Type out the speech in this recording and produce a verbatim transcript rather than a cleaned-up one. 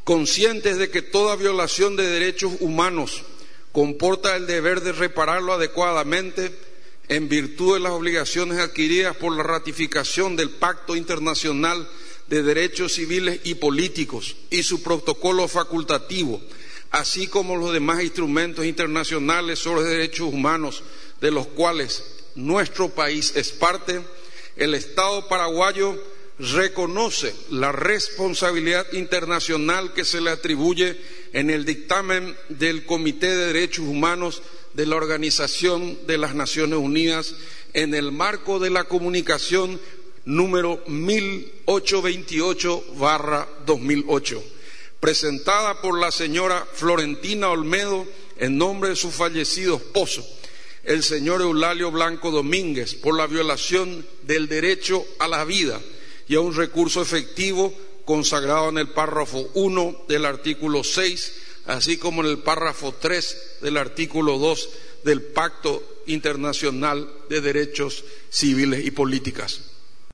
conscientes de que toda violación de derechos humanos comporta el deber de repararlo adecuadamente en virtud de las obligaciones adquiridas por la ratificación del Pacto Internacional de Derechos Civiles y Políticos y su protocolo facultativo, así como los demás instrumentos internacionales sobre derechos humanos de los cuales nuestro país es parte, el Estado paraguayo reconoce la responsabilidad internacional que se le atribuye en el dictamen del Comité de Derechos Humanos de la Organización de las Naciones Unidas en el marco de la comunicación número mil ochocientos veintiocho barra dos mil ocho, presentada por la señora Florentina Olmedo en nombre de su fallecido esposo, el señor Eulalio Blanco Domínguez, por la violación del derecho a la vida y a un recurso efectivo consagrado en el párrafo uno del artículo seis, así como en el párrafo tres del artículo dos del Pacto Internacional de Derechos Civiles y Políticas.